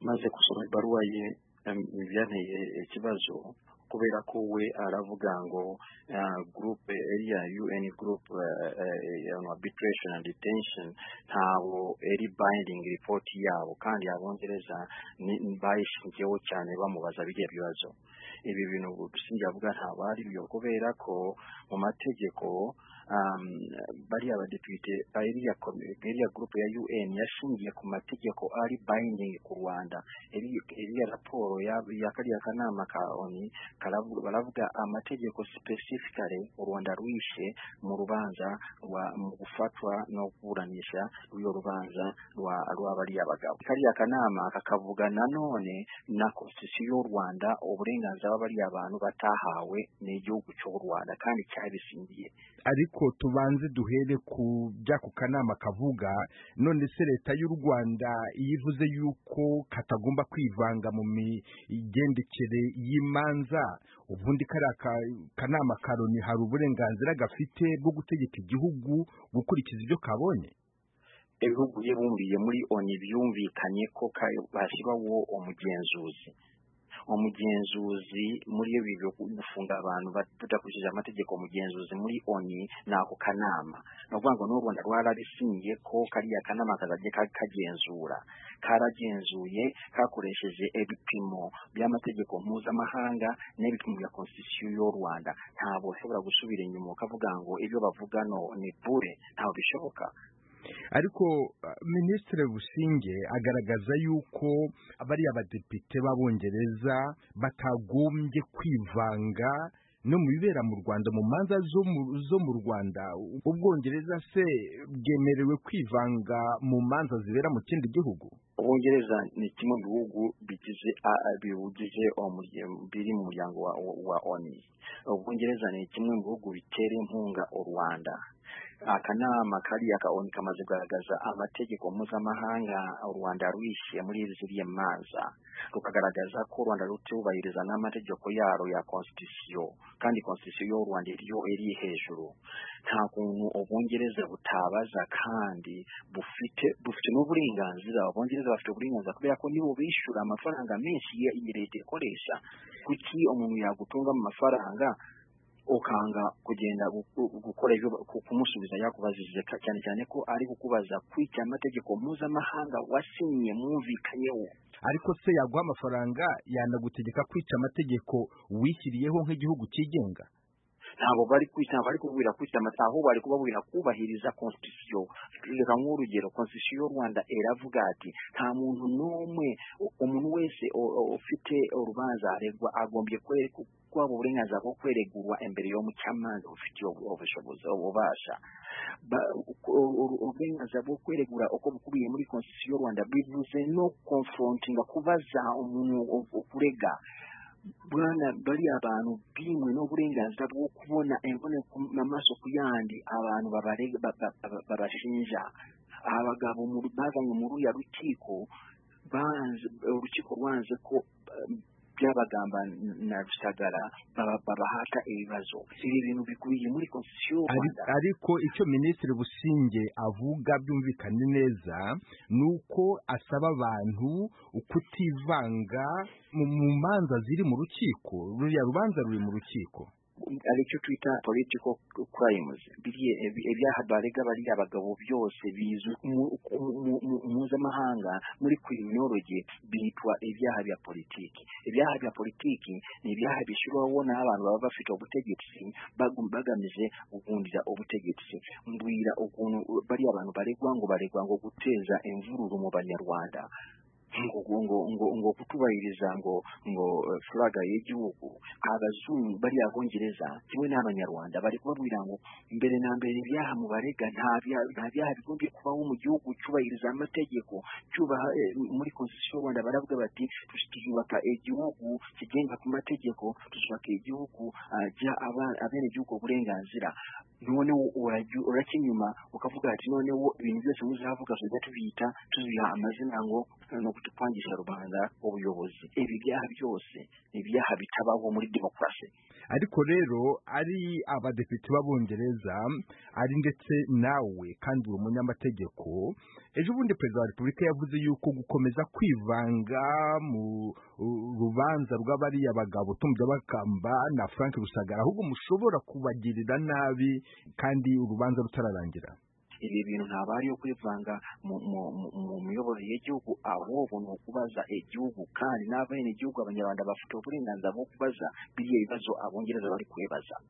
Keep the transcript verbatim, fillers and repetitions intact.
maze kusoma ibaruwa ye byanteye ikibazo kubera ko we aravuga ngo group area U N group on arbitration and detention ntawo eri binding report yabo kandi abongereza bayishingiyeho cyane bamubaza bigiye bibazo. Ibi bintu sinjavuga ntabari byo kubera ko mu mategeko um bari abadepite area area group ya U N yashingiye ku mategeko ari binding ku Rwanda. Eri raporo ya yakariya kanama ka oni baravuga amategeko specifically u Rwanda rwishe mu rubanza rwa mu gufatwa no kuburanisha uyo rubanza rwa rwabari abagabo. Kariya kanama kakavuga nanone na constitution y'u Rwanda uburenganzira bari abantu batahawe n'igihugu cy'u Rwanda kandi cyabisingiye. Ariko tubanze duhere ku bya ku kanama kavuga none se leta y'u Rwanda yivuze yuko katagomba kwivanga mu migendekere y'imanza, ubundi kari kanama karoni hari uburenganzira gafite bwo gutegeka igihugu gukurikiza ibyo kabonye. Ibihugu yebumbiye muri oni byumvikanye ko bashyiraho umugenzuzi umugenzuzi muri yo bibyo gufunga abantu badakurikije amategeko. Umugenzuzi muri oni nako kanama no kuvuga ngo n'u Rwanda rwarabisinyiye ko kariya kanama kazajye kagenzura karagenzuye kakoresheje ebipimo by'amategeko mpuzamahanga n'ebipimo bya constitution y'u Rwanda. Ntabwo ushobora gusubira inyuma ukavuga ngo ibyo bavuga no ni bure, ntabwo bishoboka. Ariko Ministre Businge agaragaza yuko abari abadepite b'Abongereza batagombye kwivanga no mu bibera mu Rwanda mu manza zo mu Rwanda. Ubwongereza se bwemerewe kwivanga mu manza zibera mu kindi gihugu? Ubwongereza ni kimwe mu bihugu bigize biwugize biri mu muryango wa oni. Ubwongereza ni kimwe mu bihugu bitera inkunga u Rwanda. Akanama kari akaoni kamaze kugaragaza amategeko mpuzamahanga u Rwanda rwishe muri ziriya manza, rukagaragaza ko u Rwanda rutubahiriza n'amategeko yaro ya constitution kandi constitution y'u Rwanda iriyo eri hejuru. Nta kuntu Ubwongereza butabaza kandi bufite bufite n'uburenganzira. Abongereza bafite uburenganzira kubera ko nibo bishura amafaranga menshi ya leta ikoresha. Kuki umuntu yagutunga mu mafaranga ukanga kugenda gukora ibyo kumusubiza yakubazije cyane cyane ko ari kukubaza kwica amategeko mpuzamahanga wasinye mwumvikanyeho? Ariko se yaguha amafaranga yanagutegeka kwica amategeko wishyiriyeho nk'igihugu cyigenga? Ntabwo bari kwica, bari kubwira kwica amataho, bari kubabwira kubahiriza constitution. Reka nk'urugero, constitution y'u Rwanda eravuga ati nta muntu n'umwe umuntu wese ufite urubanza aregwa agombye kwaba uburenganzira bwo kweregurwa imbere yo mu cyamanza ufitiye ubushobozi ububasha. Uburenganzira bwo kweregura uko bukubiye muri constitution y'u Rwanda bivuze no confrontinga, kubaza umuntu ukurega. Bwana bari abantu bimwe n'uburenganzira bwo kubona embone n'amaso ku yandi abantu babarega babashinja. Abagabo mu bazanye mu ruya rukiko banze urukiko rwanze ko byabagamba na Rusagara babahata ibibazo. Ibi bintu bikubiye muri constitution. Ariko icyo Ministre Businge avuga byumvikane neza nuko asaba abantu kutivanga mu manza ziri mu rukiko. Ruriya rubanza ruri mu rukiko aricyo twita political crimes. Biriye ibyaha barega bari abagabo byose bizwe mpuzamahanga muri criminology bitwa ibyaha bya politiki. Ibyaha bya politiki ni ibyaha bishobora n'abantu baba bafite ubutegetsi bagamije kugundira ubutegetsi. Mbwira ukuntu bari abantu baregwa ngo baregwa ngo guteza imvururu mu Banyarwanda, ngo ngo ngo ngo kutubahiriza ngo ngo flaga y'igihugu. Abazungu bari Abongereza kimwe n'Abanyarwanda bari kubabwira ngo mbere na mbere ibyaha mu barega nta byaha bigombye kubaho mu gihugu cyubahiriza amategeko cyubaha muri constitution y'u Rwanda. Baravuga bati tuzubaka igihugu kigenga ku mategeko, tuzubaka igihugu ajya abene igihugu uburenganzira. None urakinyuma ukavuga ati none ibintu byose muzavuga tuzajya tubita tuziha amazina ngo no kwangisha rubanda ubuyobozi. Ibi byaha byose ni ibyaha bitabaho muri demokarasi. Ariko rero ari abadepite b'Abongereza ari ndetse nawe kandi uwo munyamategeko, ejo bundi perezida wa Repubulika yavuze yuko gukomeza kwivanga mu rubanza rw'abariya bagabo Tumja Bakamba na Frank Rusagara ahubwo mushobora kubagirira nabi kandi urubanza rutararangira. Ibi bintu ntabari yo kwivanga mu miyoborere y'igihugu, ahubwo ni ukubaza igihugu kandi n'abene igihugu abanyarwanda bafite uburenganzira bwo kubaza biriya bibazo Abongereza bari kwebaza.